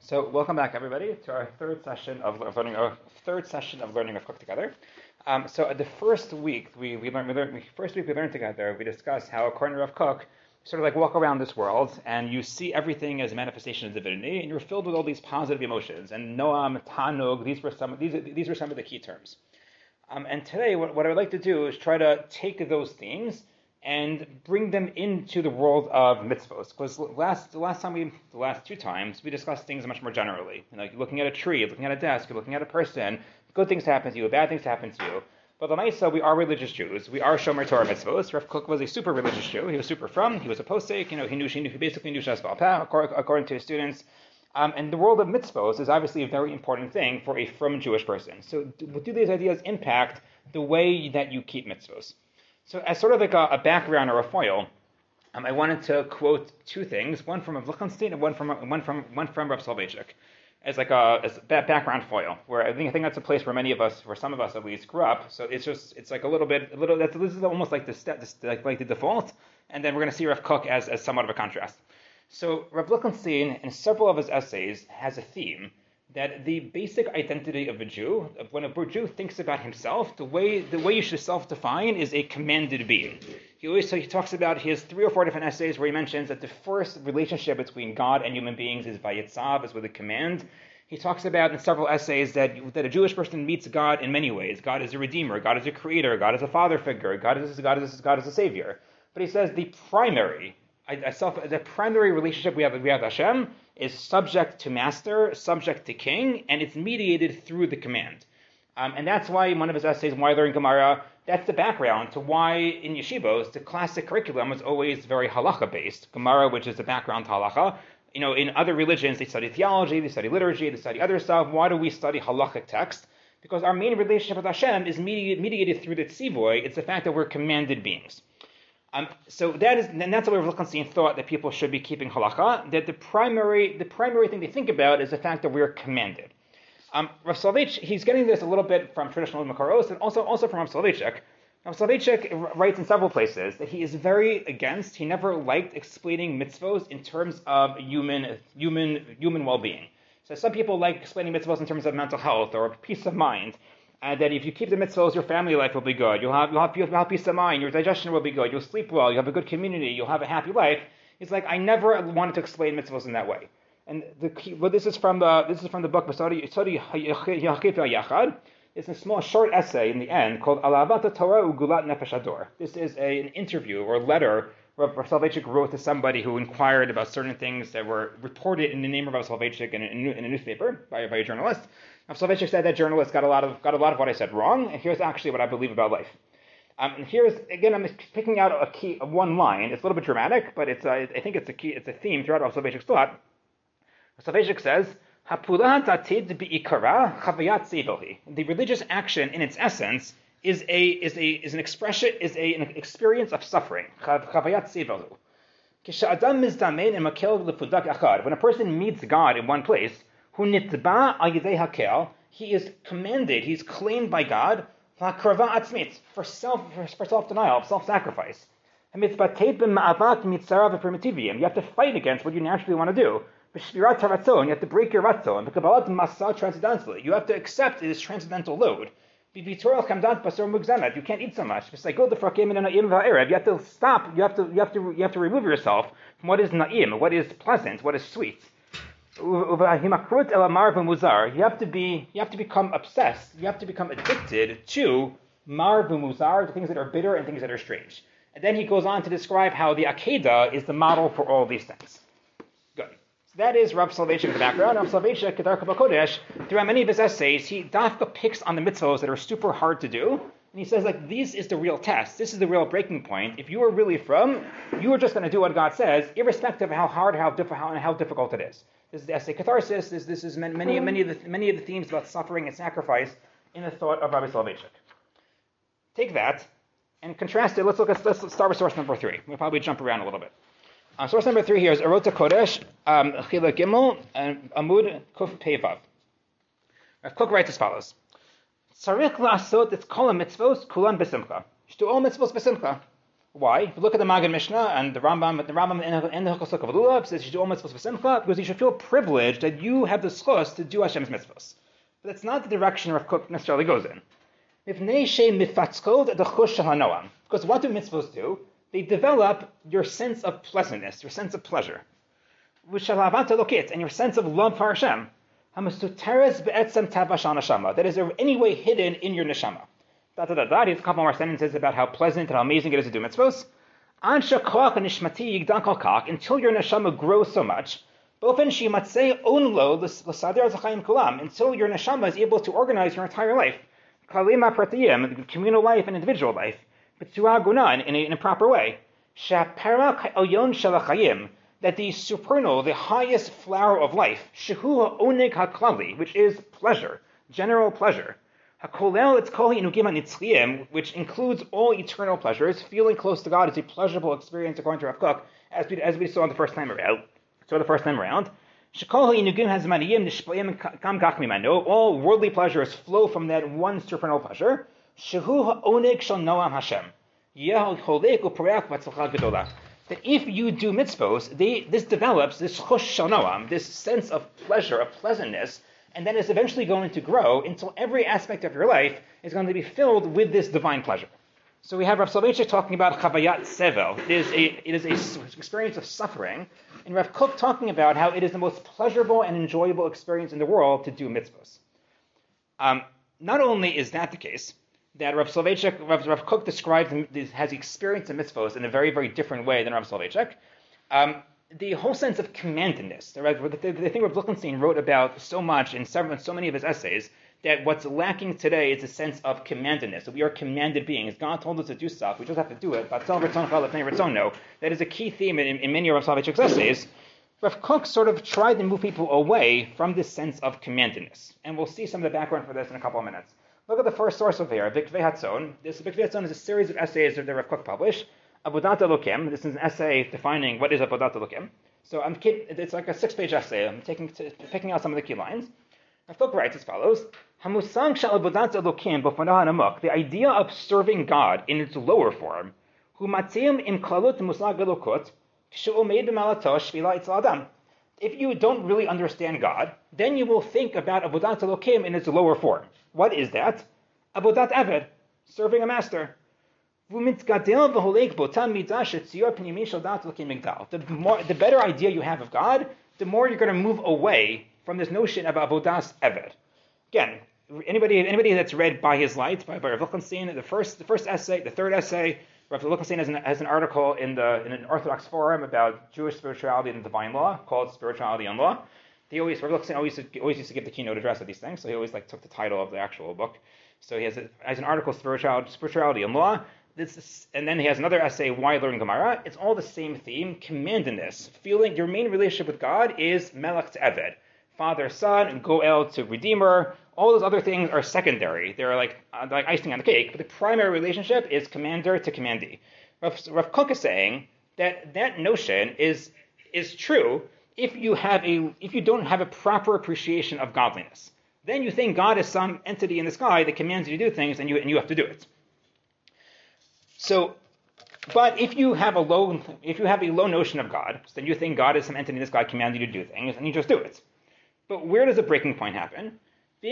So welcome back, everybody, to our third session of learning. Our third session of learning of Cook together. So the first week we learned together. We discussed how, according to Rav Kook, sort of like walk around this world and you see everything as a manifestation of divinity, and you're filled with all these positive emotions. And Noam, Tanug, these were some of the key terms. And today, what I would like to do is try to take those themes and bring them into the world of mitzvos. Because the last two times, we discussed things much more generally. Like looking at a tree, looking at a desk, looking at a person. Good things happen to you, bad things happen to you. But Lamaisa, we are religious Jews. We are Shomer Torah mitzvos. Rav Kook was a super religious Jew. He was super frum. He was a posek. He basically knew Shas Ba'al according to his students. And the world of mitzvos is obviously a very important thing for a frum Jewish person. So do these ideas impact the way that you keep mitzvos? So as sort of like a background or a foil, I wanted to quote two things, one from Rav Lichtenstein and one from Rav Soloveitchik, as background foil. Where I think that's a place where many of us, where some of us at least, grew up. So it's like this is almost like like the default, and then we're going to see Rav Kook as somewhat of a contrast. So Rav Lichtenstein, in several of his essays, has a theme that the basic identity of a Jew, when a Jew thinks about himself, the way you should self-define is a commanded being. He talks about, he has 3 or 4 different essays where he mentions that the first relationship between God and human beings is vayetzav, is with a command. He talks about in several essays that a Jewish person meets God in many ways. God is a redeemer, God is a creator, God is a father figure, God is a savior. But he says the primary relationship we have with Hashem is subject to master, subject to king, and it's mediated through the command. And that's why in one of his essays, Why Learn Gemara, that's the background to why in yeshivos the classic curriculum is always very halacha-based. Gemara, which is the background to halacha. In other religions, they study theology, they study liturgy, they study other stuff. Why do we study halachic text? Because our main relationship with Hashem is mediated through the tzivoy. It's the fact that we're commanded beings. So that's the way Rav Lichtenstein thought that people should be keeping halacha. That the primary thing they think about is the fact that we are commanded. Rav Soloveitchik, he's getting this a little bit from traditional Makaros and also from Rav Soloveitchik. Rav Soloveitchik writes in several places that he is very against. He never liked explaining mitzvos in terms of human well-being. So some people like explaining mitzvos in terms of mental health or peace of mind. That if you keep the mitzvahs, your family life will be good. You'll have peace of mind. Your digestion will be good. You'll sleep well. You'll have a good community. You'll have a happy life. It's like I never wanted to explain mitzvahs in that way. And this is from the book Sodi Yachid Yachad. It's a small short essay in the end called Alavat Torah Ugulat Nefesh Ador. This is an interview or letter Rav Soloveitchik wrote to somebody who inquired about certain things that were reported in the name of Rav Soloveitchik in a newspaper by a journalist. Rav Soloveitchik said that journalist got a lot of what I said wrong, and here's actually what I believe about life. And here's again, I'm picking out one line. It's a little bit dramatic, but I think it's a key. It's a theme throughout Rav Soloveitchik's thought. Rav Soloveitchik says, "Hapulat atid bi'ikara chavayat tzivohi." The religious action, in its essence, is an experience of suffering. Chavayat tzivohu. Kisha'adam mizdamen emakel lefudak achad. When a person meets God in one place, hu nitba al yedei hakel, he is commanded, he's claimed by God, la'krava atzmit, for self-denial, self-sacrifice. You have to fight against what you naturally want to do. You have to break your ratzon. Transcendentally. You have to accept this transcendental load. You can't eat so much. You have to stop. You have to remove yourself from what is na'im, what is pleasant, what is sweet. You have to become obsessed. You have to become addicted to mar v'muzar, the things that are bitter and things that are strange. And then he goes on to describe how the Akedah is the model for all these things. Good. So that is Rav Soloveitchik's background. Rav Soloveitchik, Kedarka B'Kodesh, throughout many of his essays, he dafka picks on the mitzvahs that are super hard to do. And he says, this is the real test. This is the real breaking point. If you are really you are just going to do what God says, irrespective of how hard, how difficult it is. This is the essay Catharsis. This is many of the themes about suffering and sacrifice in the thought of Rabbi Soloveitchik. Take that and contrast it. Let's start with source number 3. We'll probably jump around a little bit. Source number 3 here is Arota Kodesh, Chila Gimel, and Amud Kuf Pevav. Rav Kook writes as follows: Tzarich la'asot et kol mitzvos kulan b'simcha. You should do all mitzvos b'simcha. Why? If you look at the Maggid Mishnah and the Rambam and the Hilchos of Lulav says you should do all mitzvahs for simcha because you should feel privileged that you have the schus to do Hashem's mitzvahs. But that's not the direction Rav Kook necessarily goes in. Because what do mitzvahs do? They develop your sense of pleasantness, your sense of pleasure, and your sense of love for Hashem. That is anyway hidden in your neshama. Here's a couple more sentences about how pleasant and how amazing it is to do mitzvahs. Until your neshama grows so much, until your neshama is able to organize your entire life, communal life and individual life, in a proper way. That the supernal, the highest flower of life, which is pleasure, general pleasure, which includes all eternal pleasures, feeling close to God is a pleasurable experience according to Rav Kook, as we saw the first time around. All worldly pleasures flow from that one supernal pleasure. That if you do mitzvos, this develops this chush shel noam, this sense of pleasure, of pleasantness, and then it's eventually going to grow until every aspect of your life is going to be filled with this divine pleasure. So we have Rav Soloveitchik talking about chavayat sevel. It is a experience of suffering, and Rav Kook talking about how it is the most pleasurable and enjoyable experience in the world to do mitzvos. Not only is that the case, that Rav Soloveitchik, Rav Kook has experienced the mitzvos in a very, very different way than Rav Soloveitchik. The whole sense of commandedness, the thing Rav Lichtenstein wrote about so much in so many of his essays, that what's lacking today is a sense of commandedness. That we are commanded beings. God told us to do stuff. We just have to do it. That is a key theme in many of Rav Soloveitchik's essays. Rav Kook sort of tried to move people away from this sense of commandedness. And we'll see some of the background for this in a couple of minutes. Look at the first source over here, Bikvei Hatzon. This Bikvei Hatzon is a series of essays that Rav Kook published. Avodat Elokim. This is an essay defining what is Avodat Elokim. So it's like a 6-page essay. I'm picking out some of the key lines. Rav Kook writes as follows: Hamusang shel Avodat Elokim b'fanah hanamuk. The idea of serving God in its lower form. Hu matzim im klalut musag elokut kshu'omeid b'malato shvila itzel adam. If you don't really understand God, then you will think about Avodat Elokim in its lower form. What is that? Avodat Eved, serving a master. The better idea you have of God, the more you're going to move away from this notion of Avodas Eved. Again, anybody that's read By His Light, by Rav Lichtenstein, the first essay, the third essay, Rav Lichtenstein has an article in an Orthodox forum about Jewish spirituality and divine law called Spirituality and Law. Rav Lichtenstein always used to give the keynote address at these things, so he always took the title of the actual book. So he has an article, Spirituality and Law. And then he has another essay, Why Learn Gemara. It's all the same theme, commandedness. Feeling your main relationship with God is Melech to Eved. Father, Son, and Goel to Redeemer. All those other things are secondary. They're like icing on the cake. But the primary relationship is commander to commandee. Rav Kook is saying that notion is true if you don't have a proper appreciation of godliness. Then you think God is some entity in the sky that commands you to do things, and you have to do it. So, but if you have a low notion of God, then you think God is some entity in the sky commanding you to do things, and you just do it. But where does the breaking point happen? But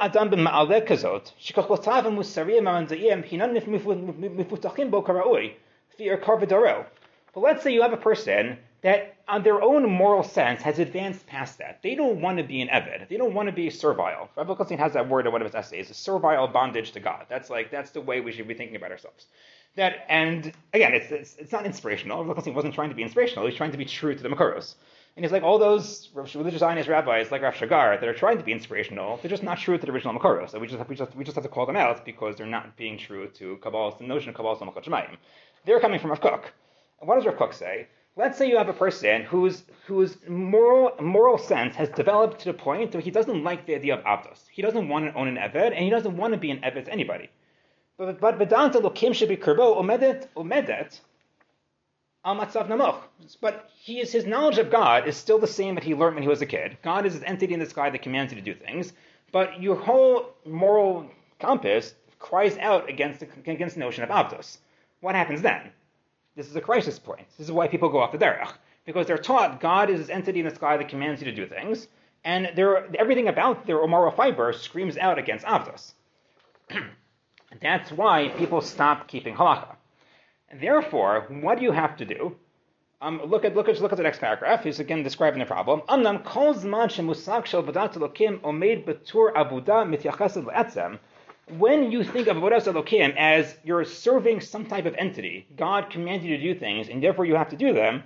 let's say you have a person that on their own moral sense has advanced past that. They don't want to be an Eved. They don't want to be servile. Rav Lichtenstein has that word in one of his essays, a servile bondage to God. That's the way we should be thinking about ourselves. And again, it's not inspirational. Rav Lichtenstein wasn't trying to be inspirational. He's trying to be true to the Makoros. And he's like all those religious Zionist rabbis like Rav Shagar that are trying to be inspirational, they're just not true to the original Makoros. So we just have to call them out because they're not being true to Kabbalah's, the notion of Kabbalah's Malchut Shemayim. They're coming from Rav Kook. And what does Rav Kook say? Let's say you have a person whose moral sense has developed to the point where he doesn't like the idea of Avdos. He doesn't want to own an Eved, and he doesn't want to be an Eved to anybody. But Vedanta Lokim Shebi Kirbo Omedet Al Matzav Namoch. But his knowledge of God is still the same that he learned when he was a kid. God is this entity in the sky that commands you to do things. But your whole moral compass cries out against the notion of Avdos. What happens then? This is a crisis point. This is why people go off the derech, because they're taught God is this entity in the sky that commands you to do things, and everything about their moral fiber screams out against avdos. That's why people stop keeping halacha. And therefore, what do you have to do? Look at the next paragraph. He's again describing the problem. Amnam kol zman shemusag shel avodat Elokim omeid betur avuda mityachesed le'etzem. When you think of avodas Elokim as you're serving some type of entity, God commands you to do things, and therefore you have to do them.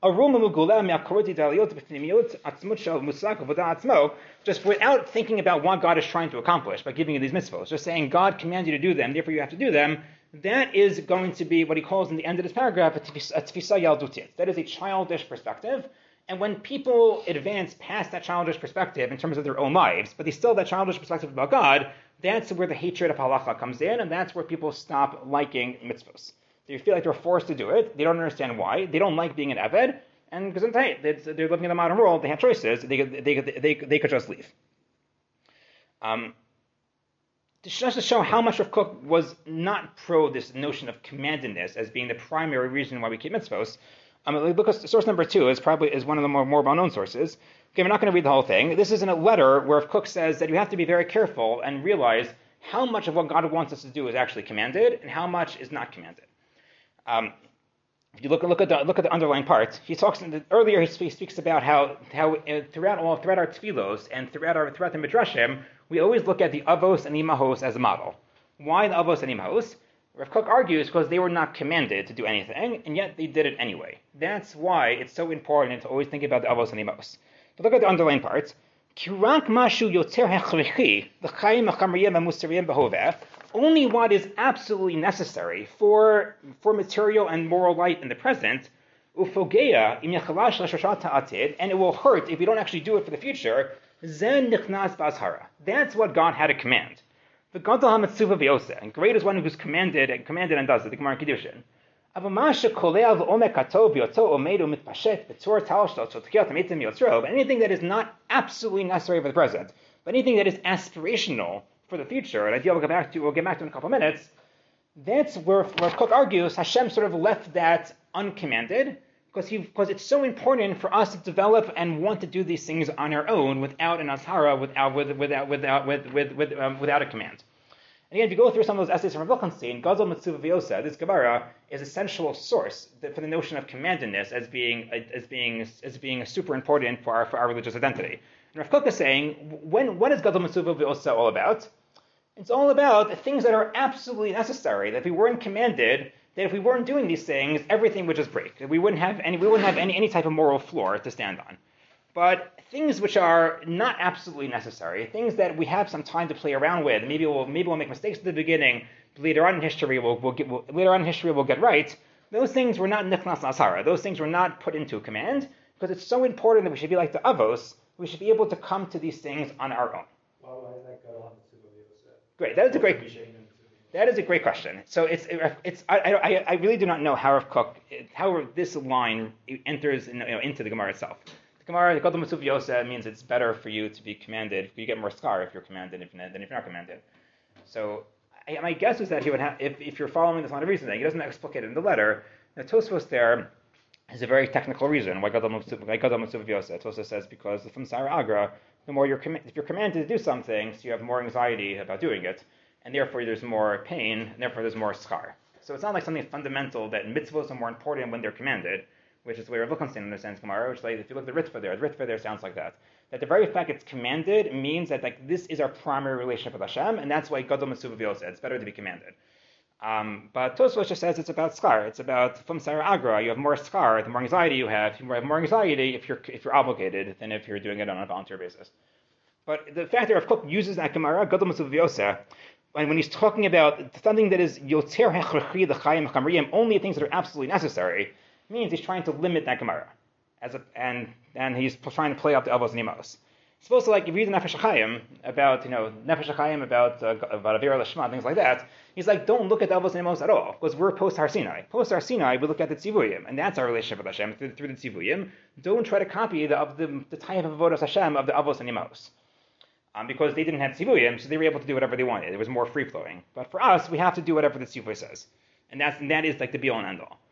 Just without thinking about what God is trying to accomplish by giving you these mitzvahs, just saying God commands you to do them, therefore you have to do them, that is going to be what he calls in the end of this paragraph a tfisa yaldutit. That is a childish perspective, and when people advance past that childish perspective in terms of their own lives, but they still have that childish perspective about God, that's where the hatred of halacha comes in, and that's where people stop liking mitzvahs. They feel like they're forced to do it. They don't understand why. They don't like being an eved, and because they're living in the modern world, they have choices. They could just leave. Just to show how much Rav Kook was not pro this notion of commandedness as being the primary reason why we keep mitzvos. Look at source number 2 is one of the more well-known sources. Okay, we're not going to read the whole thing. This is in a letter where Rav Kook says that you have to be very careful and realize how much of what God wants us to do is actually commanded and how much is not commanded. If you look at the underlying part, he talks earlier. He speaks about how throughout our tefillos and throughout the midrashim, we always look at the avos and imahos as a model. Why the avos and imahos? Rav Kook argues because they were not commanded to do anything, and yet they did it anyway. That's why it's so important to always think about the avos and imahos. But look at the underlying part. Only what is absolutely necessary for material and moral light in the present, and it will hurt if we don't actually do it for the future, that's what God had to command. The Gadol HaMetzuva V'Yoseh, and great is one who's commanded and does it, the Gemara in Kiddushin. But anything that is not absolutely necessary for the present, but anything that is aspirational for the future, an idea we'll get back to in a couple of minutes, that's where Kook argues Hashem sort of left that uncommanded, because it's so important for us to develop and want to do these things on our own without an azhara, without a command. And again, if you go through some of those essays from Wilkenstein, Gadol Metzuva V'Yoseh, this Gemara is a central source for the notion of commandedness as being super important for our religious identity. And Rav Kook is saying, what is Gadol Metzuva V'Yoseh all about? It's all about things that are absolutely necessary. That if we weren't commanded, that if we weren't doing these things, everything would just break. We wouldn't have any type of moral floor to stand on. But things which are not absolutely necessary, things that we have some time to play around with, maybe we'll make mistakes at the beginning, but later on in history we'll get right. Those things were not nichnas l'azhara. Those things were not put into command, because it's so important that we should be like the avos. We should be able to come to these things on our own. Why is that Gadol HaMetzuva? Great. That is a great question. So I really do not know how Rav Kook, how this line enters into the Gemara itself. The Gemara, the Gadol Metzuva V'Yoseh means it's better for you to be commanded. You get more schar if you're commanded than if you're not commanded. So my guess is that he would have, if you're following this line of reasoning, he doesn't explicate it in the letter. Now Tosfos there is a very technical reason why Gadol Metzuva V'Yoseh. Tosfos says because from Sarah Agra, the more if you're commanded to do something, so you have more anxiety about doing it, and therefore there's more pain, and therefore there's more schar. So it's not like something fundamental that mitzvahs are more important when they're commanded, which is the way Rav Wilkenstein understands Gemara, which like if you look at the Ritva there sounds like that. That the very fact it's commanded means that like this is our primary relationship with Hashem, and that's why Gadol Metzuva V'Yoseh, it's better to be commanded. But Tosfos just says it's about schar. It's about from Sarah Agra. You have more schar, the more anxiety you have. You have more anxiety if you're obligated than if you're doing it on a volunteer basis. But the fact that Rav Kook uses that Gemara, Gadol Metzuva V'Yoseh, when he's talking about something that is yoter hechrachi l'chayim chamriyim, only things that are absolutely necessary, means he's trying to limit that Gemara, and he's trying to play out the avos and imos. It's supposed to like if you read the Nefesh HaChaim about about Avera Lashma, things like that. He's like, don't look at the avos and imos at all, because we're post Har Sinai. Post Har Sinai, we look at the tzivuyim, and that's our relationship with Hashem through the tzivuyim. Don't try to copy the type of avodas Hashem of the avos and imos. Because they didn't have tzivuyim, so they were able to do whatever they wanted. It was more free flowing. But for us, we have to do whatever the tzivuy says, and that is like the be all and end all.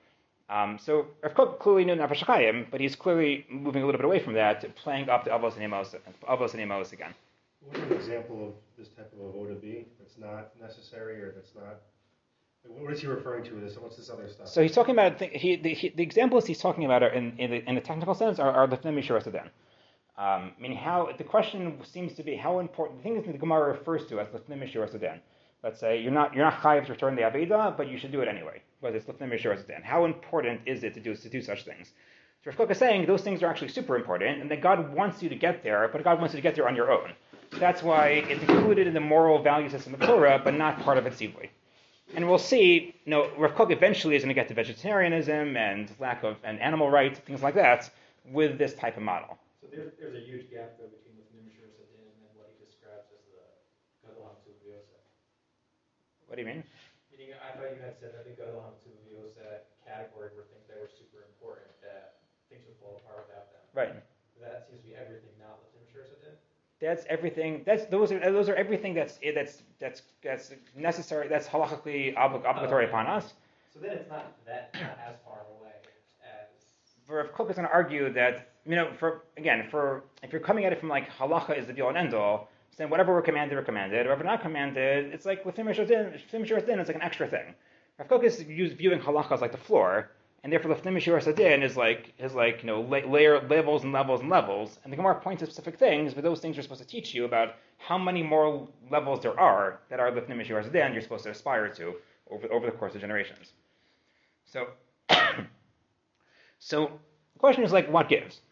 So Rav Kook clearly knew Nefesh HaChaim, but he's clearly moving a little bit away from that, playing up the Avos and Amos again. What would an example of this type of avoda be that's not necessary or that's not? What is he referring to with this? What's this other stuff? So he's talking about the examples he's talking about are in the technical sense are Lifnei Mishur Sadan. Meaning how the question seems to be how important the thing is that the Gemara refers to as Lifnei Mishur Sadan. Let's say you're not chayav to return the Aveda, but you should do it anyway. But it's Lifnei Mishur Sadan. How important is it to do such things? So Rav Kook is saying those things are actually super important, and that God wants you to get there, but God wants you to get there on your own. That's why it's included in the moral value system of Torah, but not part of it tzivui. And we'll see, Rav Kook eventually is going to get to vegetarianism and lack of and animal rights, things like that, with this type of model. So there's a huge gap though between the Nimshur Sadin and what he describes as the Gadol HaMtzuv V'Yoseh. What do you mean? Meaning, I thought you had said that the Gadol HaMtzuv V'Yoseh category were things that were super important, that things would fall apart without them. Right. That seems to be everything, not the Nimshur Sadin. That's everything. Those are everything that's necessary. That's halachically obligatory upon us. So then it's not as far away as. Rav Kook is going to argue that if you're coming at it from like halacha is the be all and end all, then whatever we're commanded, whatever we're not commanded, it's like with Lifnei Mishur Sadan, it's like an extra thing. Rav Kook is viewing halacha as like the floor. And therefore, Lifnei Mishur Sadin is levels and levels and levels. And the Gemara points to specific things, but those things are supposed to teach you about how many more levels there are that are Lifnei Mishur Sadin you're supposed to aspire to over the course of generations. So, so the question is what gives?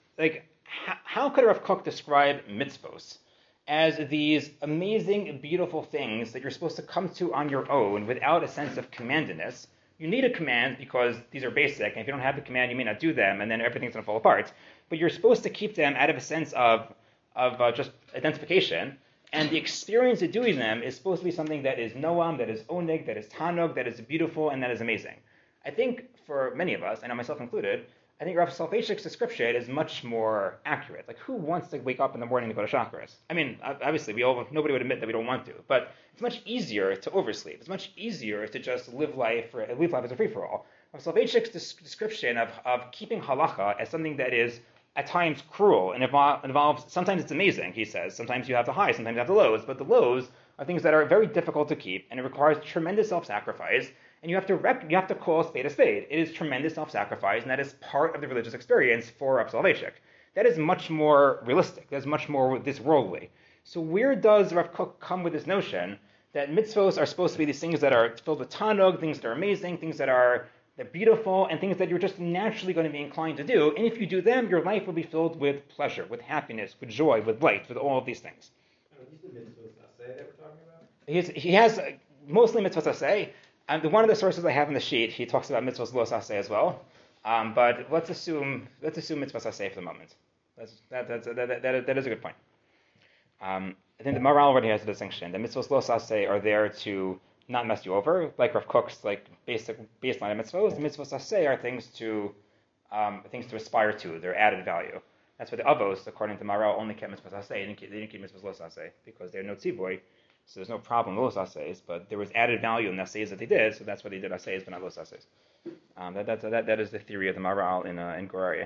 How could Rav Kook describe mitzvos as these amazing, beautiful things that you're supposed to come to on your own without a sense of commandedness? You need a command because these are basic, and if you don't have the command, you may not do them, and then everything's going to fall apart. But you're supposed to keep them out of a sense of just identification, and the experience of doing them is supposed to be something that is noam, that is oneg, that is tanog, that is beautiful, and that is amazing. I think for many of us, and myself included, I think Rav Soloveitchik's description is much more accurate. Who wants to wake up in the morning to go to chakras? I mean, obviously, nobody would admit that we don't want to, but it's much easier to oversleep. It's much easier to just live life as a free-for-all. Rav Soloveitchik's description of keeping halacha as something that is at times cruel and involves, sometimes it's amazing, he says. Sometimes you have the highs, sometimes you have the lows, but the lows are things that are very difficult to keep, and it requires tremendous self-sacrifice. And you have to call a spade a spade. It is tremendous self-sacrifice, and that is part of the religious experience for Rav Soloveitchik. That is much more realistic. That is much more this worldly. So where does Rav Kook come with this notion that mitzvos are supposed to be these things that are filled with tanog, things that are amazing, things that are beautiful, and things that you're just naturally going to be inclined to do? And if you do them, your life will be filled with pleasure, with happiness, with joy, with light, with all of these things. Are these the mitzvos aseh that we're talking about? He has mostly mitzvos aseh. One of the sources I have in the sheet, he talks about mitzvahs los aseh as well. But let's assume mitzvahs aseh for the moment. That is a good point. I think the Maharal already has a distinction. The mitzvahs los aseh are there to not mess you over, like Rav Kook's basic baseline of mitzvahs. The mitzvahs aseh are things to aspire to. They're added value. That's why the avos, according to Maharal, only kept mitzvahs aseh. They didn't keep mitzvahs los aseh because they're no tzivoy. So there's no problem with los aseis, but there was added value in the aseis that they did, so that's why they did aseis, but not los aseis. That is the theory of the Maharal in Gur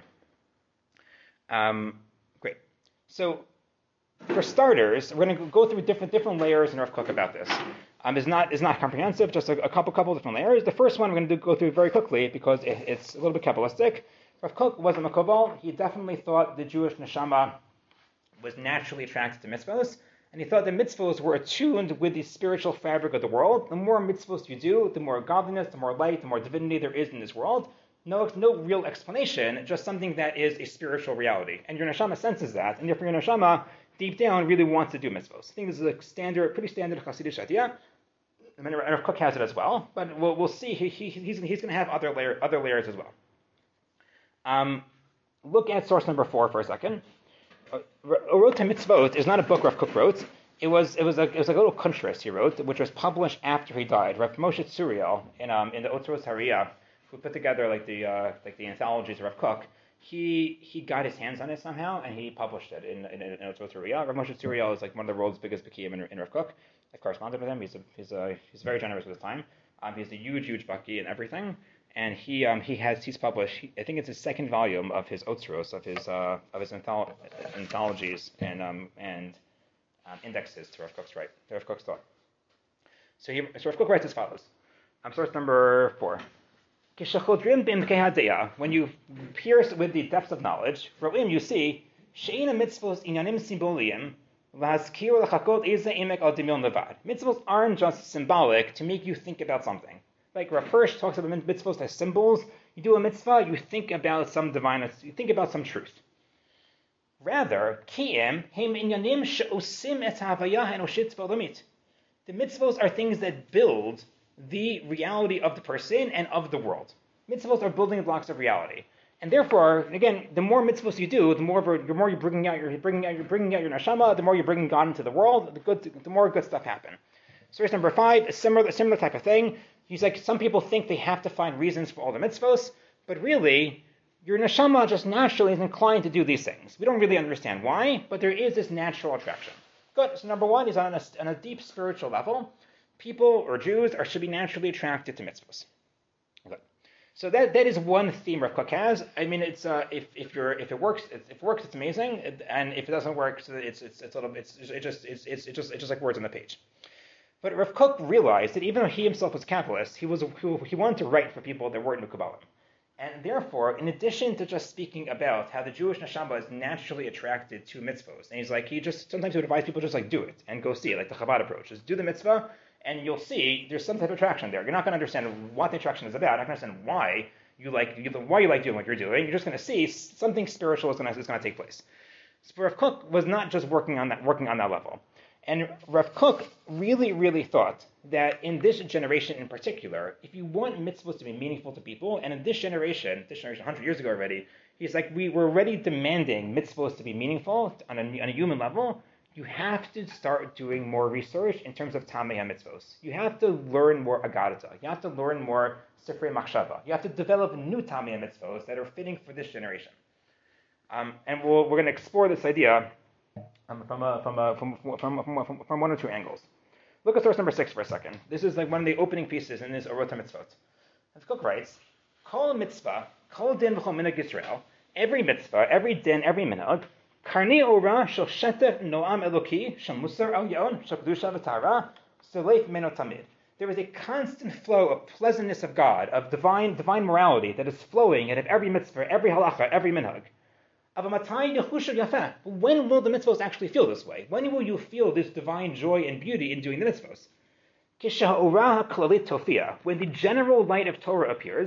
Aryeh. Great. So for starters, we're going to go through different layers in Rav Kook about this. It's not comprehensive, just a couple different layers. The first one we're going to go through very quickly because it's a little bit Kabbalistic. Rav Kook was a Makobal. He definitely thought the Jewish neshama was naturally attracted to mitzvahs. And he thought the mitzvos were attuned with the spiritual fabric of the world. The more mitzvos you do, the more godliness, the more light, the more divinity there is in this world. No real explanation, just something that is a spiritual reality. And your neshama senses that, and therefore your neshama, deep down, really wants to do mitzvos. I think this is a pretty standard Hasidic idea. And Rav Kook has it as well, but we'll see. He's going to have other layers as well. Look at source number 4 for a second. Orot HaMitzvot is not a book Rav Kook wrote. It was like a little kuntris he wrote, which was published after he died. Rav Moshe Tzuriel in the Otros Hariyah, who put together the anthologies of Rav Kook, he got his hands on it somehow and he published it in Otros Hariyah. Rav Moshe Tzuriel is one of the world's biggest Bikiyim in Rav Kook. I corresponded with him. He's very generous with his time. He's a huge baki in everything. and he's published. I think it's his second volume of his Otzros, of his anthologies and indexes to Rav Kook's thought. So Rav Kook writes as follows. Source number 4. When you pierce with the depths of knowledge, you see mitzvos aren't just symbolic to make you think about something. Like Rav Hirsch talks about mitzvos as symbols. You do a mitzvah, you think about some divineness, you think about some truth. Rather, the mitzvos are things that build the reality of the person and of the world. Mitzvos are building blocks of reality, and therefore, again, the more mitzvos you do, the more you're bringing out your neshama, the more you're bringing God into the world. The more good stuff happen. Source number 5, a similar type of thing. He's like, some people think they have to find reasons for all the mitzvos, but really, your neshama just naturally is inclined to do these things. We don't really understand why, but there is this natural attraction. Good. So number 1 is on a deep spiritual level. People or Jews should be naturally attracted to mitzvahs. Okay. So that is one theme Rav Kook has. I mean, it's if it works, it's amazing, and if it doesn't work, so it's just like words on the page. But Rav Kook realized that even though he himself was Kabbalist, he wanted to write for people that weren't Mekubalim. And therefore, in addition to just speaking about how the Jewish neshama is naturally attracted to mitzvahs, and sometimes he would advise people just like do it and go see it, like the Chabad approach, just do the mitzvah, and you'll see there's some type of attraction there. You're not going to understand what the attraction is about. You're not going to understand why you like doing what you're doing. You're just going to see something spiritual is going to take place. So Rav Kook was not just working on that level. And Rav Kook really, really thought that in this generation in particular, if you want mitzvahs to be meaningful to people, and in this generation 100 years ago already, he's like, we were already demanding mitzvahs to be meaningful on a human level. You have to start doing more research in terms of Tamei HaMitzvos. You have to learn more Agadata. You have to learn more Sifrei Machshava. You have to develop new Tamei HaMitzvos that are fitting for this generation. And we're going to explore this idea from one or two angles. Look at source number 6 for a second. This is like one of the opening pieces in this Orot HaMitzvot. Rav Kook writes, Kol mitzvah, kol din v'chol minhag Yisrael, every mitzvah, every din, every minhag, karni ora shel shetef noam eloki, shel musar al yon, shel kedusha v'tara, soleif meno tamid. There is a constant flow of pleasantness of God, of divine morality that is flowing out of every mitzvah, every halacha, every minhag. When will the mitzvahs actually feel this way? When will you feel this divine joy and beauty in doing the mitzvahs? When the general light of Torah appears,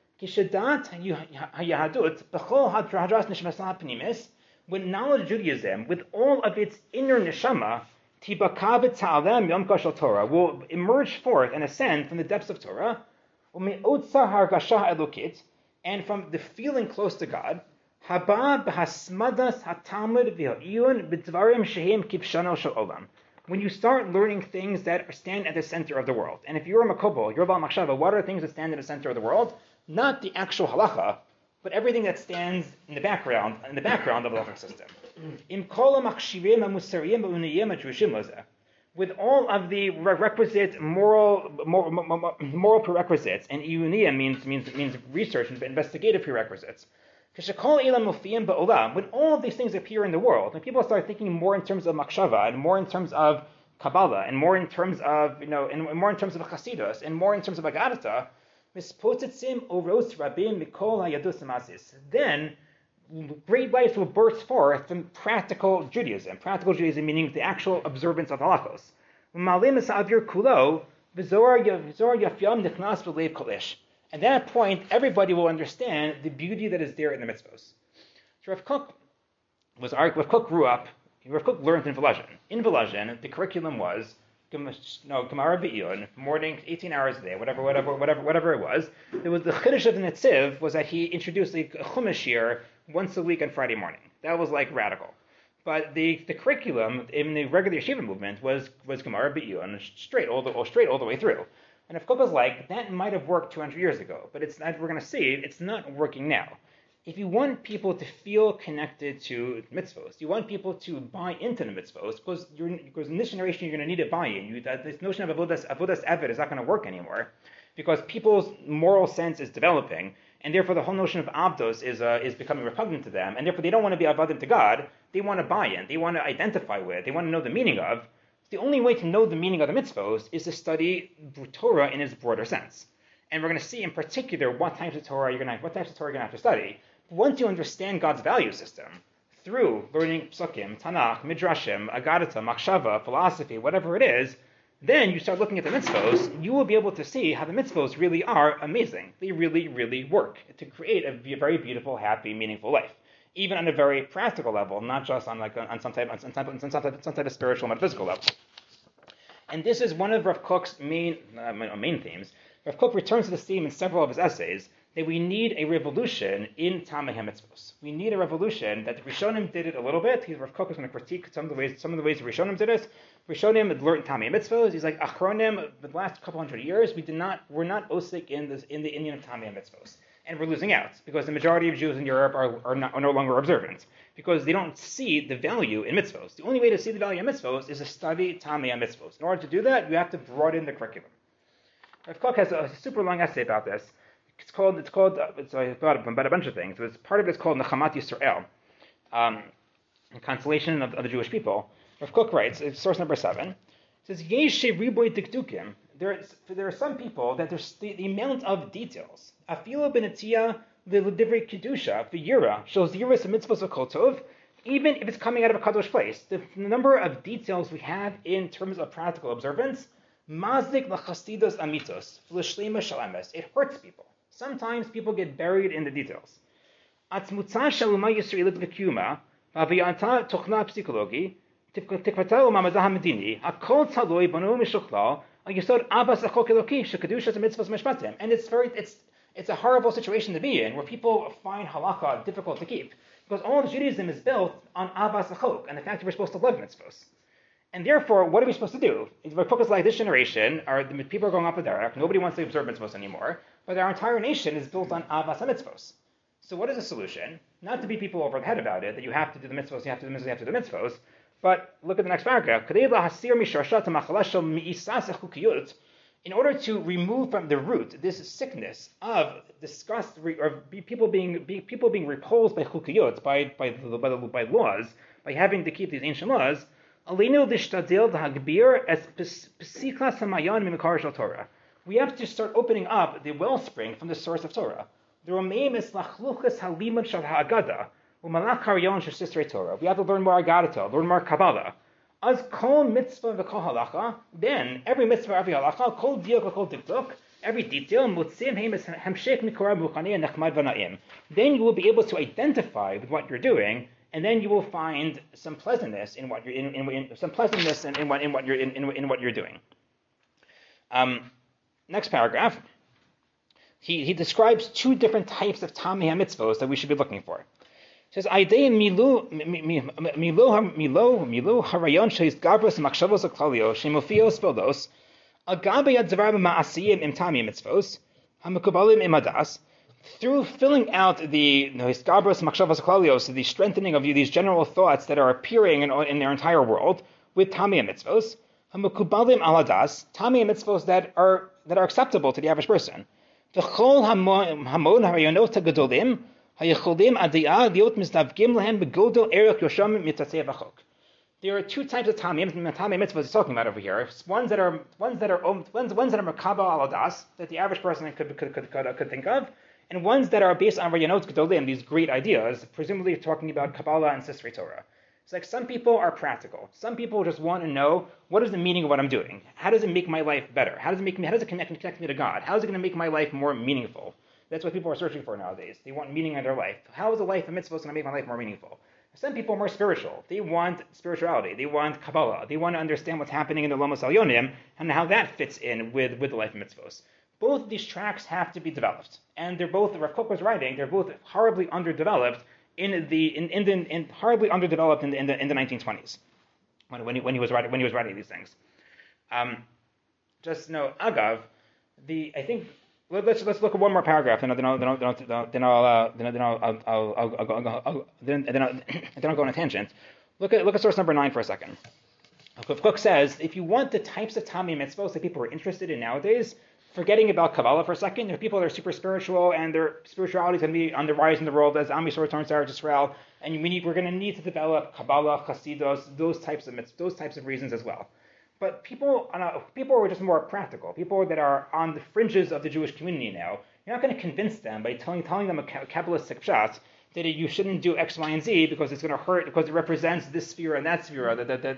when knowledge Judaism, with all of its inner neshama, will emerge forth and ascend from the depths of Torah, and from the feeling close to God, when you start learning things that stand at the center of the world. And if you're a Makobel, you're a Baal Machshava, what are things that stand at the center of the world? Not the actual halacha, but everything that stands in the background of the halachic system. With all of the requisite moral prerequisites, and iyuniya means research and investigative prerequisites. When all of these things appear in the world, and people start thinking more in terms of machshava, and more in terms of Kabbalah, and more in terms of and more in terms of Chasidus, and more in terms of Agadata, then great lights will burst forth from practical Judaism. Practical Judaism meaning the actual observance of halachos. At that point, everybody will understand the beauty that is there in the mitzvos. So Rav Kook grew up. Rav Kook learned in Volozhin. In Volozhin, the curriculum was Gemara V'iyun, morning, 18 hours a day, whatever it was. There was the Chiddush of the Netziv was that he introduced a Chumash year once a week on Friday morning. That was like radical. But the curriculum in the regular yeshiva movement was Gemara V'iyun straight all the way through. And Rav Kook was like, that might have worked 200 years ago, but it's not. We're going to see it's not working now. If you want people to feel connected to mitzvos, you want people to buy into the mitzvos, because in this generation you're going to need a buy-in. This notion of avodas evet is not going to work anymore, because people's moral sense is developing, and therefore the whole notion of abdos is becoming repugnant to them, and therefore they don't want to be avadim to God. They want to buy in. They want to identify with. They want to know the meaning of. The only way to know the meaning of the mitzvos is to study Torah in its broader sense. And we're going to see in particular what types of Torah you're going to have to study. Once you understand God's value system through learning psukim, Tanakh, Midrashim, Agadata, Machshava, philosophy, whatever it is, then you start looking at the mitzvos, you will be able to see how the mitzvos really are amazing. They really, really work to create a very beautiful, happy, meaningful life. Even on a very practical level, not just on some type of spiritual, metaphysical level. And this is one of Rav Kook's main themes. Rav Kook returns to this theme in several of his essays, that we need a revolution in Tamei HaMitzvos. We need a revolution that the Rishonim did it a little bit. Rav Kook is going to critique some of the ways the Rishonim did it. Rishonim had learned Tamei HaMitzvos. He's like, Achronim, the last couple hundred years, we're not osik in the Indian of Tamei HaMitzvos. And we're losing out, because the majority of Jews in Europe are no longer observant, because they don't see the value in mitzvos. The only way to see the value in mitzvos is to study Tamei HaMitzvos. In order to do that, you have to broaden the curriculum. Rav Kook has a super long essay about this. It's about a bunch of things. Part of it is called Nechamat Yisrael, the consolation of the Jewish people. Rav Kook writes, it's source number 7, it says, Yesh riboy dikdukim. There are some people that there's the amount of details. Afilo benetia l'divrei kedusha v'yira shows yiras mitzvos v'kol tov. Even if it's coming out of a kadosh place, the number of details we have in terms of practical observance, mazdik l'chastidos amitos v'l'shlema shalames. It hurts people. Sometimes people get buried in the details. Atzmutza shaluma yisraelit v'kiyuma v'aviyanta tochna psikologi tikvata u'mamadah hamedini hakol taloi banu mishuklal. And it's a horrible situation to be in, where people find halakha difficult to keep, because all of Judaism is built on avas achok and the fact that we're supposed to love mitzvos. And therefore, what are we supposed to do? We're focused like this generation, the people are going up the derech, nobody wants to observe mitzvos anymore, but our entire nation is built on avas mitzvos. So what is the solution? Not to beat people over the head about it, that you have to do the mitzvos, you have to do the mitzvos, you have to do the mitzvos. But look at the next paragraph. In order to remove from the root this sickness of disgust, or people being repulsed by chukiyot, by laws, by having to keep these ancient laws, we have to start opening up the wellspring from the source of Torah. The Romeim is lachluchas halimud shal ha'agada. We have to learn more Agadata, learn more Kabbalah. As kol mitzvah v'kol halacha, then every mitzvah, every halacha, kol diuk v'kol dikduk, every detail, mutzim heim is hamshek mikora b'ruchani and nechmad v'na'im. Then you will be able to identify with what you're doing, and then you will find some pleasantness in what you're in what you're doing. Next paragraph. He describes 2 different types of Tamei HaMitzvos that we should be looking for. It says, "Aidei milo harayon sheis gabros machshavos aklalio shemofios veldos agabe advarim ma'asiyim im Tamei mitzvos hamekubalim imadas." Through filling out the gabros machshavos aklalio, so the strengthening of these general thoughts that are appearing in their entire world with Tamei mitzvos hamekubalim aladas, Tamei mitzvos that are acceptable to the average person. V'chol hamon harayonot hagedolim. There are 2 types of Tamei mitzvahs he's talking about over here. Ones that are makabel aladas, that the average person could think of, and ones that are based on rayonot gedolim, these great ideas, presumably talking about Kabbalah and Sifrei Torah. It's like some people are practical. Some people just want to know, what is the meaning of what I'm doing? How does it make my life better? How does it connect me to God? How is it going to make my life more meaningful? That's what people are searching for nowadays. They want meaning in their life. How is the life of mitzvahs going to make my life more meaningful? Some people are more spiritual. They want spirituality. They want Kabbalah. They want to understand what's happening in the Lomos Alyonim and how that fits in with the life of mitzvahs. Both of these tracks have to be developed, and they're both. Rav Kook was writing. They're both horribly underdeveloped in the 1920s when he was writing these things. Just know, Agav, I think. Let's look at one more paragraph, then I'll go on a tangent. Look at source number 9 for a second. Kook says, if you want the types of Tamei mitzvos that people are interested in nowadays, forgetting about Kabbalah for a second. There are people that are super spiritual, and their spirituality is going to be on the rise in the world as Am Yisrael returns to Eretz Yisrael, and we're going to need to develop Kabbalah, Chasidus, those types of reasons as well. But people are just more practical. People that are on the fringes of the Jewish community now, you're not going to convince them by telling them a Kabbalistic pshat that you shouldn't do X, Y, and Z because it's going to hurt, because it represents this sphere and that sphere,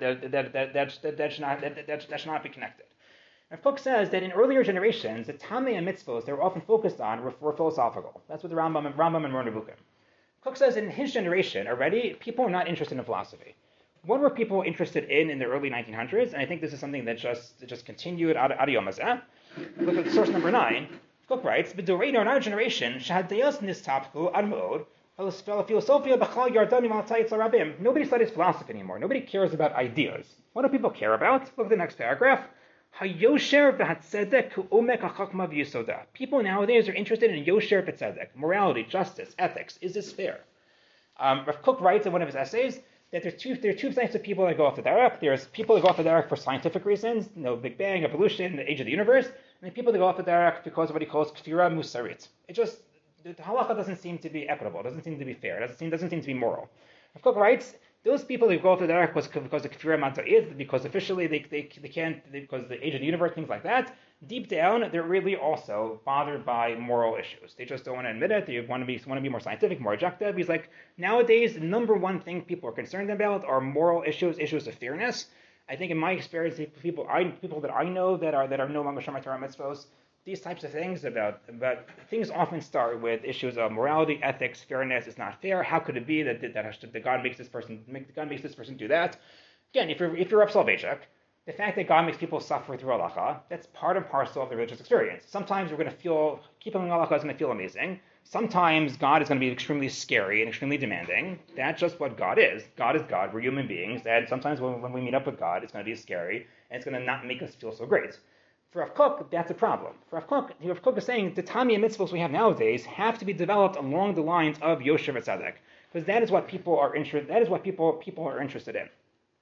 that should not be connected. Rav Kook says that in earlier generations, the Tamei and mitzvos they were often focused on were philosophical. That's what the Rambam and Moreh Nevuchim. Kook says in his generation already, people were not interested in philosophy. What were people interested in the early 1900s? And I think this is something that just continued ad yom hazeh. Look at source number 9. Kook writes, "B'doreinu in our generation, shehadayos nistapku ad me'od, philosophia b'chal yardanim al tzayitz larabim." Nobody studies philosophy anymore. Nobody cares about ideas. What do people care about? Look at the next paragraph. Hayosher v'hatzedek u'omek hachachma v'yisoda. People nowadays are interested in yosher v'tzedek, morality, justice, ethics. Is this fair? Rav Kook writes in one of his essays that there are two types of people that go off the derech. There's people that go off the derech for scientific reasons, Big Bang, evolution, the age of the universe, and then people that go off the derech because of what he calls kfira musarit. The halacha doesn't seem to be equitable, doesn't seem to be fair, doesn't seem to be moral. Rav Kook writes, those people who go off the derech because of kfira musarit, because officially they can't, because the age of the universe, things like that, deep down, they're really also bothered by moral issues. They just don't want to admit it. They want to be more scientific, more objective. He's like, nowadays, the number one thing people are concerned about are moral issues of fairness. I think in my experience, people that I know that are no longer Shomrei Torah mitzvos, these types of things about things often start with issues of morality, ethics, fairness. It's not fair. How could it be that God makes this person do that? Again, if you're Reb Soloveitchik, the fact that God makes people suffer through halacha, that's part and parcel of the religious experience. Sometimes we're going to feel, keeping halacha is going to feel amazing. Sometimes God is going to be extremely scary and extremely demanding. That's just what God is. God is God. We're human beings. And sometimes when we meet up with God, it's going to be scary, and it's going to not make us feel so great. For Rav Kook, that's a problem. For Rav Kook is saying the Tamei and mitzvos we have nowadays have to be developed along the lines of Yosher v'Tzedek, because that is what people are interested. That is what people are interested in.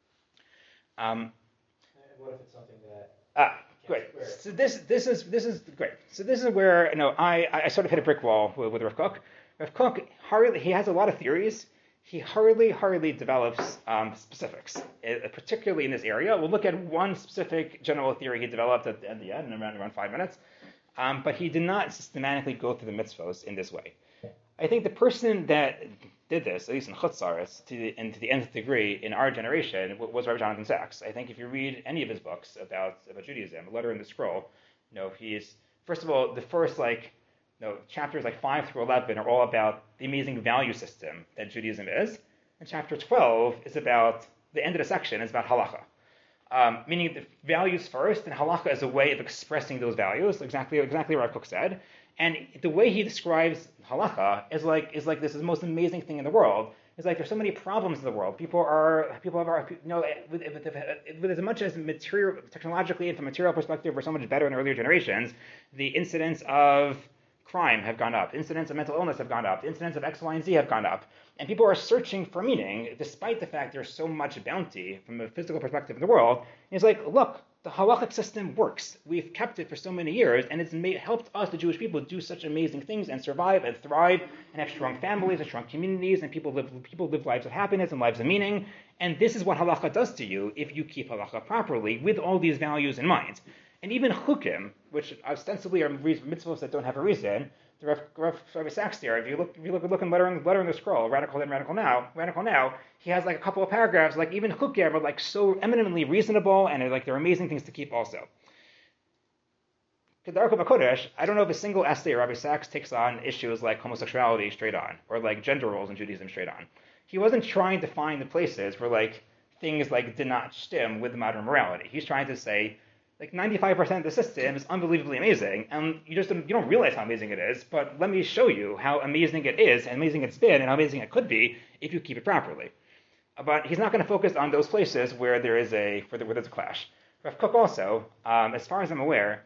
What if it's something that? Great. So this is great. So this is where I sort of hit a brick wall with Rav Kook. Rav Kook he has a lot of theories. He hardly develops specifics, particularly in this area. We'll look at one specific general theory he developed at the end in around 5 minutes, but he did not systematically go through the mitzvos in this way. I think the person that did this, at least in Chutzaris, to the nth degree in our generation, was Rabbi Jonathan Sachs. I think if you read any of his books about Judaism, A Letter in the Scroll, he's, first of all, the first chapters 5 through 11 are all about the amazing value system that Judaism is, and chapter 12 is about, the end of the section is about halacha. Meaning the values first, and halacha is a way of expressing those values, exactly what Rav Kook said. And the way he describes halacha is like this is the most amazing thing in the world. It's like there's so many problems in the world. People have with as much as material, technologically and from a material perspective, we're so much better in earlier generations. The incidence of crime have gone up. Incidents of mental illness have gone up. Incidents of X, Y, and Z have gone up. And people are searching for meaning, despite the fact there's so much bounty from a physical perspective in the world. And it's like, look, the halachic system works. We've kept it for so many years, and it's helped us, the Jewish people, do such amazing things and survive and thrive and have strong families and strong communities, and people live lives of happiness and lives of meaning. And this is what halacha does to you if you keep halacha properly with all these values in mind. And even chukim, which ostensibly are mitzvahs that don't have a reason, the Rabbi Sachs there, if you look in letter in the scroll, Radical Then, Radical Now, he has a couple of paragraphs, even chukim are so eminently reasonable, and they're amazing things to keep also. Kedarko B'Kodesh, I don't know if a single essay Rabbi Sachs takes on issues like homosexuality straight on, or gender roles in Judaism straight on. He wasn't trying to find the places where things did not stem with modern morality. He's trying to say, 95% of the system is unbelievably amazing, and you don't realize how amazing it is, but let me show you how amazing it is, and amazing it's been, and how amazing it could be if you keep it properly. But he's not going to focus on those places where there's a clash. Rav Kook also, as far as I'm aware,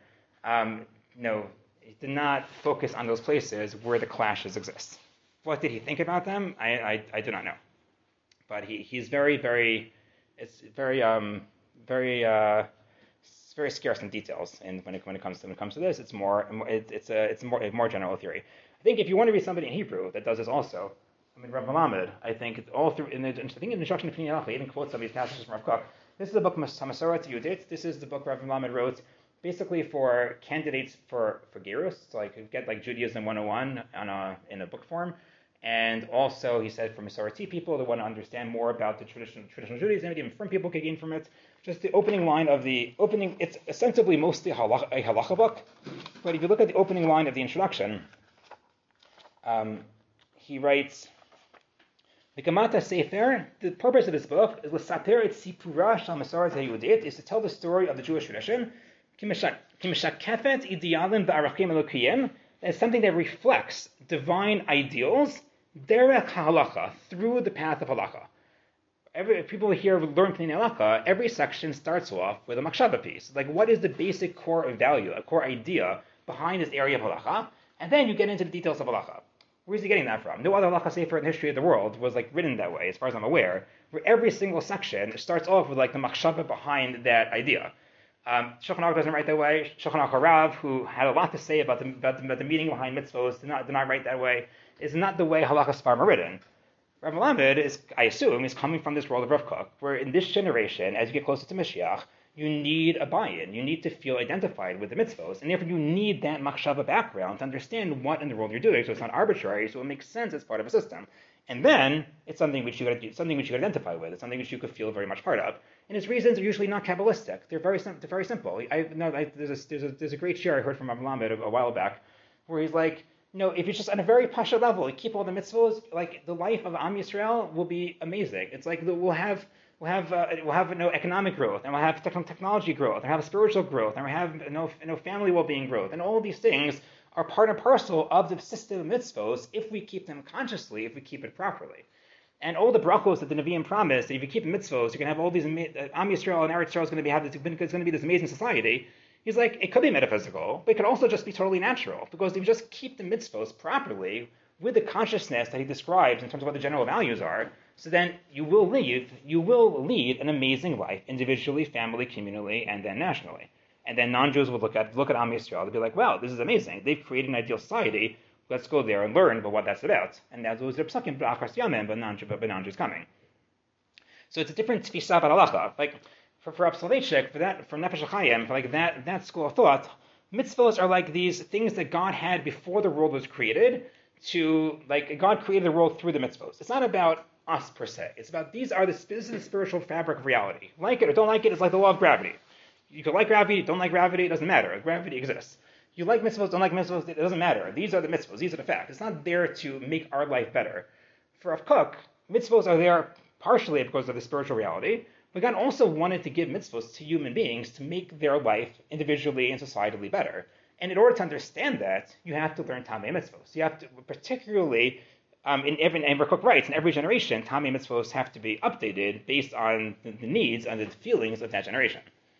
he did not focus on those places where the clashes exist. What did he think about them? I do not know. But he's very, very, it's very, very it's very scarce in details, and when it comes to this, it's a more general theory. I think if you want to read somebody in Hebrew that does this also, I mean, Rav Melamed, I think it's all through, I think in the introduction to Pnei Halacha, he even quotes some of these passages from Rav Kook. This is the book Masoret Yehudit. This is the book Rav Melamed wrote basically for candidates for Gerus, so like get like Judaism 101 in a book form. And also, he said for Masoreti people that want to understand more about the traditional Judaism, even from people can gain from it. Just the opening line of the opening, it's ostensibly mostly a halacha book, but if you look at the opening line of the introduction, he writes, the Gemata Sefer, the purpose of this book is l'saper et sipura shel Masoret HaYehudit, is to tell the story of the Jewish tradition, kimeshakefet idealim v'arachim elokiyim, as something that reflects divine ideals, derech halacha, through the path of halacha. If people here learn Pnei Halacha, every section starts off with a machshava piece. Like, what is the basic core of value, a core idea behind this area of halacha? And then you get into the details of halacha. Where's he getting that from? No other halacha sefer in the history of the world was like written that way, as far as I'm aware, where every single section starts off with like the machshava behind that idea. Shulchan Aruch doesn't write that way. Shulchan Aruch Rav, who had a lot to say about the meaning behind mitzvos, did not write that way. It's not the way halachas Sfarim are written. Rav Melamed is, I assume, is coming from this world of Rav Kook, where in this generation, as you get closer to Mashiach, you need a buy-in. You need to feel identified with the mitzvos, and therefore you need that machshava background to understand what in the world you're doing. So it's not arbitrary, so it makes sense as part of a system. And then it's something which you could identify with. It's something which you could feel very much part of. And its reasons are usually not Kabbalistic. They're very simple. There's a great share I heard from Rav Melamed a while back, where he's like, if it's just on a very pasha level, you keep all the mitzvos, like the life of Am Yisrael will be amazing. It's like we'll have economic growth, and we'll have technology growth, and we'll have spiritual growth, and we'll have family well-being growth, and all these things are part and parcel of the system of mitzvos if we keep them consciously, if we keep it properly. And all the brachos that the Nevi'im promised, that if you keep the mitzvos, you're going to have all these, Am Yisrael and Eretz Yisrael is going to be this amazing society. He's like, it could be metaphysical, but it could also just be totally natural, because if you just keep the mitzvos properly with the consciousness that he describes in terms of what the general values are, so then you will lead an amazing life, individually, family, communally, and then nationally. And then non-Jews would look at Am Yisrael, they'd be like, wow, this is amazing. They've created an ideal society. Let's go there and learn about what that's about. And that's what the psukim b'achas yamen, but non-Jews coming. So it's a different tfisa halacha. Like for Rav Soloveitchik, from Nefesh HaChaim, like that school of thought, mitzvahs are like these things that God had before the world was created. God created the world through the mitzvahs. It's not about us per se. It's about this is the spiritual fabric of reality. Like it or don't like it, it's like the law of gravity. You can like gravity, don't like gravity, it doesn't matter. Gravity exists. You like mitzvahs, don't like mitzvahs, it doesn't matter. These are the mitzvahs, these are the facts. It's not there to make our life better. For Rav Kook, mitzvahs are there partially because of the spiritual reality, but God also wanted to give mitzvahs to human beings to make their life individually and societally better. And in order to understand that, you have to learn Tamei mitzvahs. You have to, particularly, and Rav Kook writes, in every generation, Tamei mitzvahs have to be updated based on the needs and the feelings of that generation.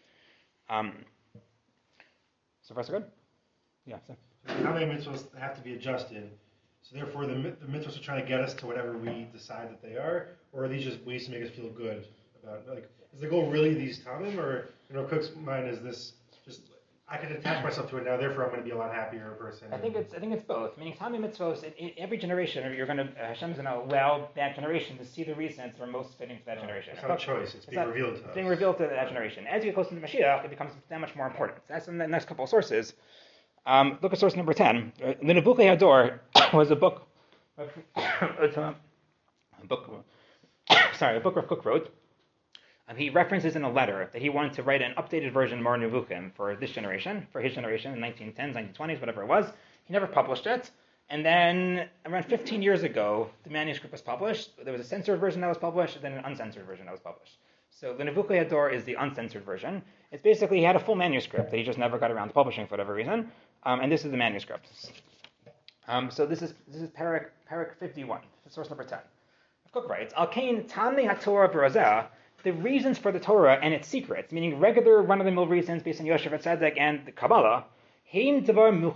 So far, so good? Yeah. So. How many mitzvahs have to be adjusted? So therefore, the mitzvahs are trying to get us to whatever we decide that they are, or are these just ways to make us feel good about? Like, is the goal really these tamim, or in Rav Kook's mind is this just I can attach myself to it now, therefore I'm going to be a lot happier person? I think it's both. Meaning, tamim mitzvahs in every generation, you're going to Hashem is going to allow that generation to see the reasons that are most fitting for that generation. It's not a choice; it's being revealed to us. It's being revealed to that generation. As you get closer to Mashiach, it becomes that much more important. That's in the next couple of sources. Look at source number 10. The Nebuchadnezzar Hador was a book. A book Rav Kook wrote. He references in a letter that he wanted to write an updated version of Mar Nevuchim for this generation, for his generation in 1910s, 1920s, whatever it was. He never published it. And then around 15 years ago, the manuscript was published. There was a censored version that was published, and then an uncensored version that was published. So the Nebuchadnezzar Hador is the uncensored version. It's basically, he had a full manuscript that he just never got around to publishing for whatever reason. And this is the manuscript. So this is Parak 51, source number 10. Rav Kook writes, Al Kain Tamei HaTorah B'Razeh, the reasons for the Torah and its secrets, meaning regular run-of-the-mill reasons based on Yosher Tzedek and the Kabbalah, these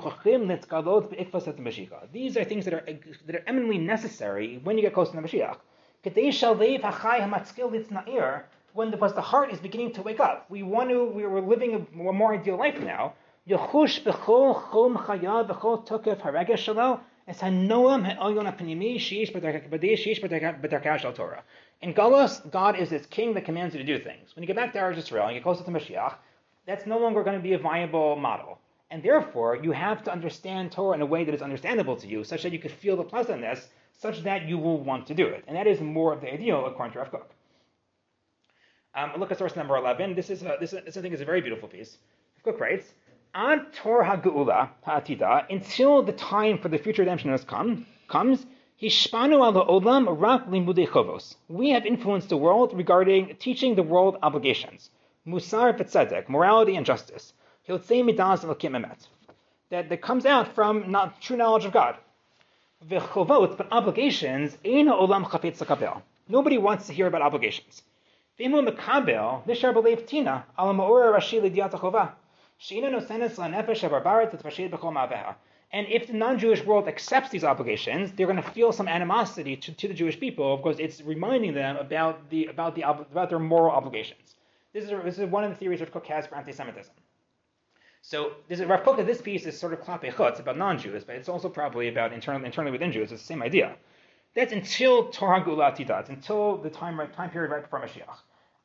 are things that are eminently necessary when you get close to the Mashiach. because the heart is beginning to wake up. We're living a more ideal life now. Yechush b'chol chom chaya v'chol tokef haregesh shelo es hanoam ha'olyon ha'pnimi sheyesh b'darkah shel Torah. In Galus, God is this king that commands you to do things. When you get back to Eretz Yisrael and you get closer to Mashiach, that's no longer going to be a viable model. And therefore, you have to understand Torah in a way that is understandable to you, such that you can feel the pleasantness, such that you will want to do it. And that is more of the ideal according to Rav Kook. Look at source number 11. This I think is a very beautiful piece. Rav Kook writes, Ad Tor HaGeula HaAtida, until the time for the future redemption comes, Hishpanu al ha'olam rak limudei chovos. We have influenced the world regarding teaching the world obligations. Musar v'tzedek, morality and justice. Hiltzei midas elokim emet. That comes out from not true knowledge of God. V'chovot, but obligations, ein ha'olam chafetz l'kabel. Nobody wants to hear about obligations. V'imu mekabel, nishar b'leiv tina, al ma'or rashi l'diat ha'chovah. She'ina nosenes la'nefesh ha'barbaret t'tvashid b'chol ma'aveha. And if the non-Jewish world accepts these obligations, they're going to feel some animosity to the Jewish people because it's reminding them about their moral obligations. This is one of the theories Rav Kook has for anti-Semitism. So Rav Kook, this piece is sort of klapei chutz about non-Jews, but it's also probably about internally within Jews. It's the same idea. That's until Torah Geula Atida. It's until the time period right before Mashiach.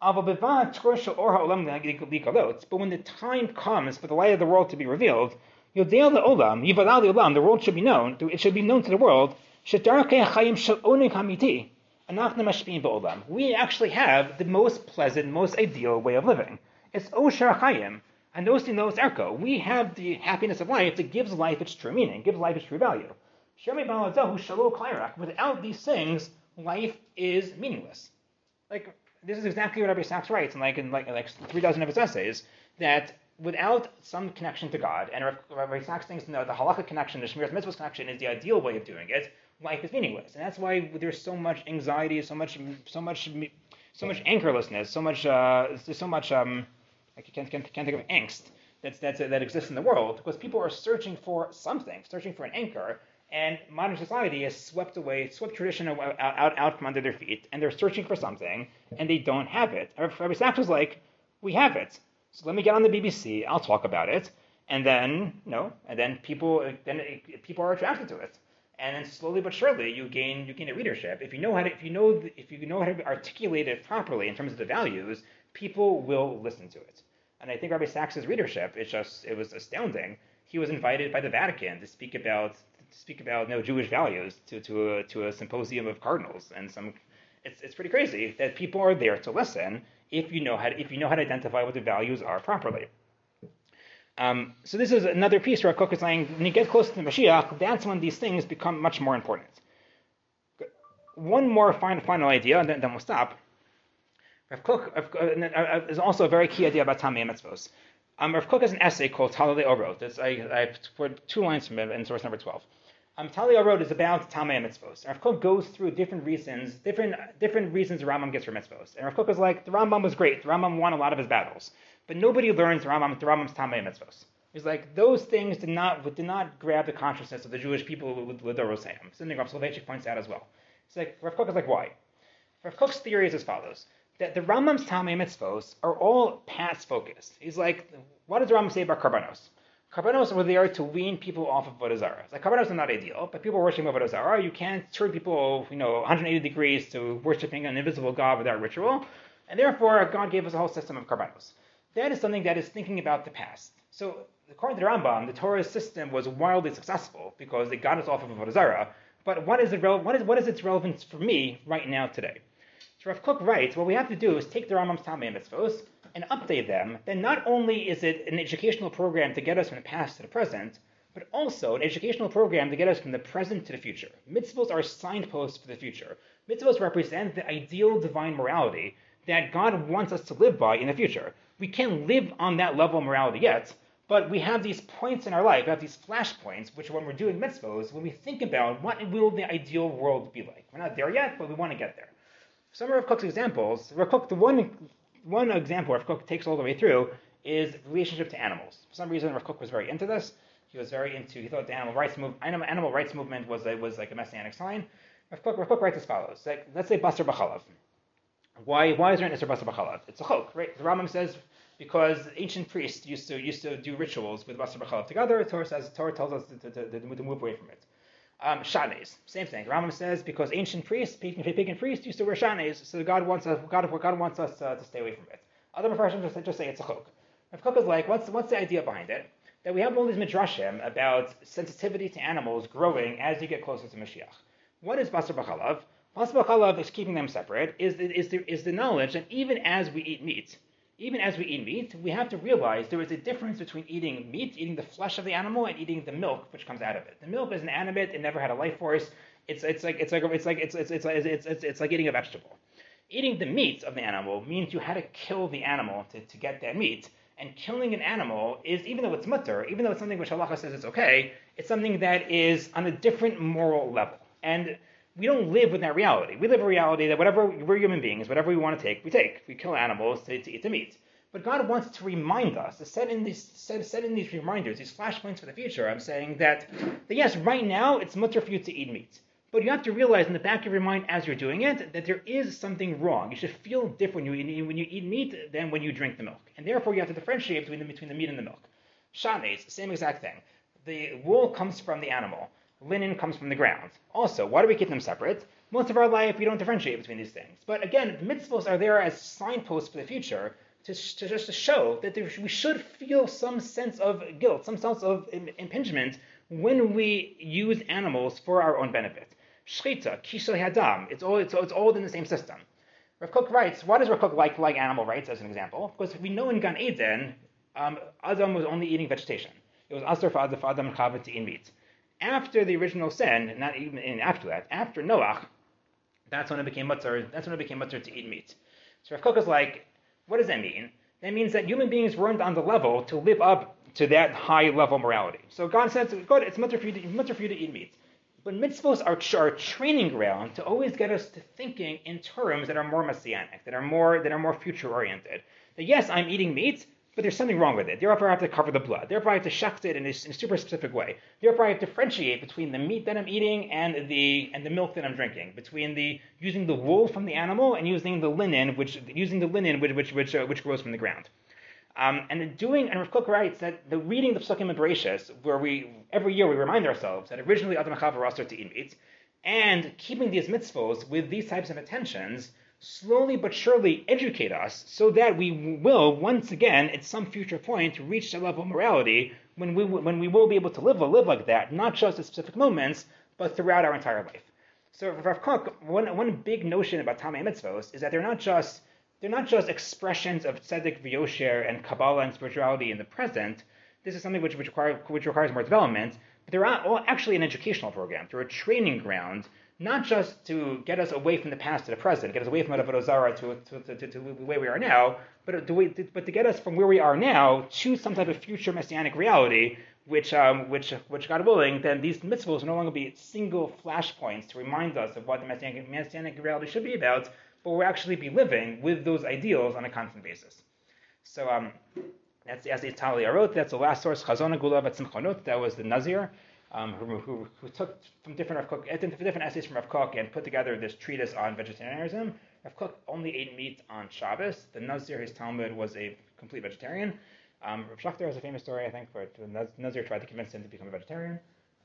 But when the time comes for the light of the world to be revealed, the world should be known. It should be known to the world. We actually have the most pleasant, most ideal way of living. It's Osher Chayim. Erko. We have the happiness of life that gives life its true meaning, gives life its true value. Without these things, life is meaningless. Like this is exactly what Rabbi Sachs writes in 3 of his essays, that without some connection to God, and Rabbi Sachs thinks the halakha connection, the Shmiras Mitzvos connection is the ideal way of doing it, life is meaningless. And that's why there's so much anxiety, so much anchorlessness, so much I can't think of angst that exists in the world, because people are searching for something, searching for an anchor, and modern society has swept tradition out from under their feet, and they're searching for something, and they don't have it. Rabbi Sachs was like, we have it. So let me get on the BBC. I'll talk about it, and then people are attracted to it, and then slowly but surely you gain a readership. If you know how to articulate it properly in terms of the values, people will listen to it. And I think Rabbi Sachs's readership it was astounding. He was invited by the Vatican to speak about Jewish values to a symposium of cardinals, and it's pretty crazy that people are there to listen if you know how to identify what the values are properly. So this is another piece where Kook is saying, when you get close to the Mashiach, that's when these things become much more important. One more final idea, and then we'll stop. Rav Kook is also a very key idea about Tamei Mitzvos. Rav Kook has an essay called Talei Orot. I put 2 lines from it in source number 12. Talei Orot is about Tamei Mitzvos. Rav Kook goes through different reasons the Rambam gets for mitzvos. And Rav Kook is like, the Rambam was great. The Rambam won a lot of his battles. But nobody learns the Rambam's Tamei Mitzvos. He's like, those things did not grab the consciousness of the Jewish people with L'Doroseim. Something Rav Soloveitchik points out as well. It's like, Rav Kook is like, why? Rav Kook's theory is as follows, that the Rambam's Tamei Mitzvos are all past focused. He's like, what does the Rambam say about Karbanos? Karbanos were there to wean people off of Avodah Zarah. Like, Karbanos are not ideal, but people worshiping Avodah Zarah, you can't turn people 180 degrees to worshiping an invisible God without ritual, and therefore God gave us a whole system of Karbanos. That is something that is thinking about the past. So, according to the Rambam, the Torah's system was wildly successful because it got us off of Avodah Zarah, but what is its relevance for me right now today? So Rav Kook writes, what we have to do is take the Rambam's Tamei Mitzvos and update them. Then not only is it an educational program to get us from the past to the present, but also an educational program to get us from the present to the future. Mitzvos are signposts for the future. Mitzvos represent the ideal divine morality that God wants us to live by in the future. We can't live on that level of morality yet, but we have these points in our life, we have these flashpoints, which when we're doing mitzvos, when we think about what will the ideal world be like. We're not there yet, but we want to get there. Some of Rav Kook's examples, the one example Rav Kook takes all the way through is relationship to animals. For some reason, Rav Kook was very into this. He thought the animal rights movement was like a messianic sign. Rav Kook writes as follows. Let's say Basar B'chalav. Why is there an Isser Basar B'chalav? It's a chok, right? The Rambam says because ancient priests used to do rituals with Basar B'chalav together. Torah tells us to move away from it. Shanes, same thing. Rambam says because ancient priests, pagan priests, used to wear shanes, so God wants us to stay away from it. Other Mepharshim just say it's a chok. Rav Kook is like, what's the idea behind it? That we have all these midrashim about sensitivity to animals growing as you get closer to Mashiach. What is Basar B'chalav? Basar B'chalav is keeping them separate. Is the knowledge that even as we eat meat, we have to realize there is a difference between eating meat, eating the flesh of the animal, and eating the milk which comes out of it. The milk is inanimate; it never had a life force. It's like eating a vegetable. Eating the meat of the animal means you had to kill the animal to get that meat. And killing an animal is, even though it's mutter, even though it's something which halacha says it's okay, it's something that is on a different moral level. And we don't live with that reality. We live a reality that we're human beings, whatever we want to take, we take. We kill animals to eat the meat. But God wants to remind us, to set in these reminders, these flashpoints for the future. I'm saying that yes, right now it's mutter for you to eat meat. But you have to realize in the back of your mind as you're doing it that there is something wrong. You should feel different when you eat meat than when you drink the milk. And therefore you have to differentiate between the meat and the milk. Shanes, same exact thing. The wool comes from the animal. Linen comes from the ground. Also, why do we keep them separate? Most of our life we don't differentiate between these things. But again, mitzvos are there as signposts for the future to show that we should feel some sense of guilt, some sense of impingement when we use animals for our own benefit. Shchita, Kishel Hadam, it's all in the same system. Rav Kook writes, why does Rav Kook like animal rights as an example? Because we know in Gan Eden, Adam was only eating vegetation. It was asur for Adam and Chava to eat meat. After the original sin, not even after that, after Noach, that's when it became mutter to eat meat. So Rav Kook is like, what does that mean? That means that human beings weren't on the level to live up to that high level morality. So God says, God, it's mutter for you to eat meat. But mitzvos are a training ground to always get us to thinking in terms that are more messianic, that are more future oriented. That yes, I'm eating meat, but there's something wrong with it. Therefore, I have to cover the blood. Therefore, I have to shecht it in a super specific way. Therefore, I have to differentiate between the meat that I'm eating and the milk that I'm drinking. Between using the wool from the animal and using the linen which grows from the ground. And Rav Kook writes that the reading of Psukim and Bereshis, where every year we remind ourselves that originally Adam and Chava were asur to eat meat, and keeping these mitzvos with these types of attentions, slowly but surely educate us so that we will once again, at some future point, reach that level of morality when we will be able to live like that, not just at specific moments, but throughout our entire life. So for Rav Kook, one big notion about Tamei Mitzvos is that they're not just expressions of tzedek, v'yosher, and Kabbalah and spirituality in the present. This is something which requires more development, but they're all actually an educational program. They're a training ground, not just to get us away from the past to the present, get us away from Avodah Zarah to the way we are now, but to get us from where we are now to some type of future messianic reality, which God willing, then these mitzvahs will no longer be single flashpoints to remind us of what the messianic reality should be about, but we'll actually be living with those ideals on a constant basis. So that's the essay Talia wrote. That's the last source, Chazon Gulav at Simchonot. That was the Nazir, who took from different essays from Rav Kook and put together this treatise on vegetarianism. Rav Kook only ate meat on Shabbos. The Nazir, his Talmud, was a complete vegetarian. Rav Schachter has a famous story, I think, where the Nazir tried to convince him to become a vegetarian,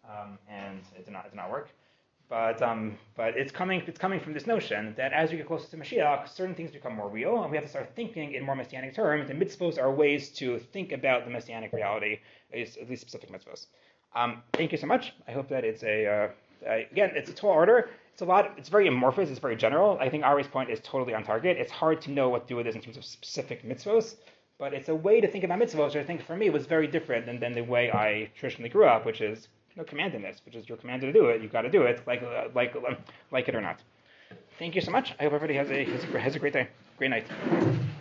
and it did not work. But it's coming from this notion that as we get closer to Mashiach, certain things become more real, and we have to start thinking in more messianic terms. And mitzvos are ways to think about the messianic reality, at least specific mitzvos. Thank you so much. I hope that it's again, it's a tall order. It's very amorphous. It's very general. I think Ari's point is totally on target. It's hard to know what to do with this in terms of specific mitzvos, but it's a way to think about mitzvos, which I think for me was very different than the way I traditionally grew up, which is no command in this, which is you're commanded to do it. You've got to do it, like it or not. Thank you so much. I hope everybody has a great day, great night.